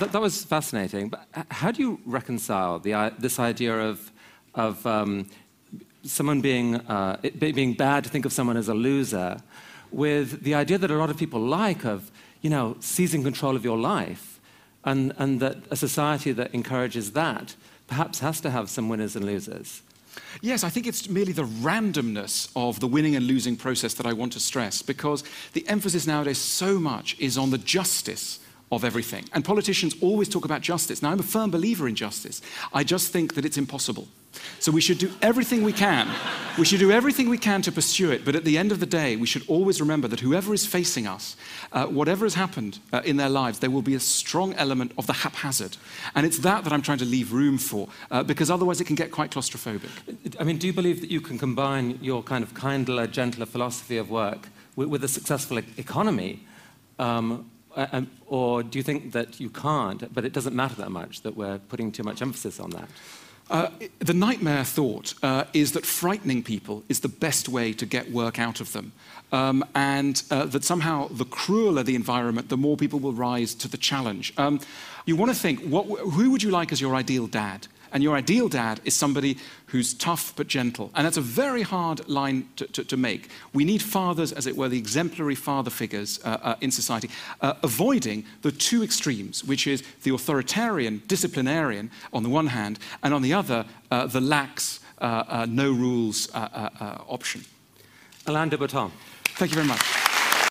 that was fascinating. But how do you reconcile this idea of someone being bad to think of someone as a loser with the idea that a lot of people like of, seizing control of your life, and that a society that encourages that perhaps has to have some winners and losers? Yes, I think it's merely the randomness of the winning and losing process that I want to stress, because the emphasis nowadays so much is on the justice of everything. And politicians always talk about justice. Now, I'm a firm believer in justice. I just think that it's impossible. So we should do everything we can. We should do everything we can to pursue it. But at the end of the day, we should always remember that whoever is facing us, whatever has happened in their lives, there will be a strong element of the haphazard. And it's that I'm trying to leave room for, because otherwise it can get quite claustrophobic. I mean, do you believe that you can combine your kind of kindler, gentler philosophy of work with a successful economy? Or do you think that you can't, but it doesn't matter that much, that we're putting too much emphasis on that? The nightmare thought is that frightening people is the best way to get work out of them. And that somehow the crueler the environment, the more people will rise to the challenge. You want to think, who would you like as your ideal dad? And your ideal dad is somebody who's tough but gentle. And that's a very hard line to make. We need fathers, as it were, the exemplary father figures in society, avoiding the two extremes, which is the authoritarian, disciplinarian on the one hand, and on the other, the lax, no rules option. Alain de Botton. Thank you very much.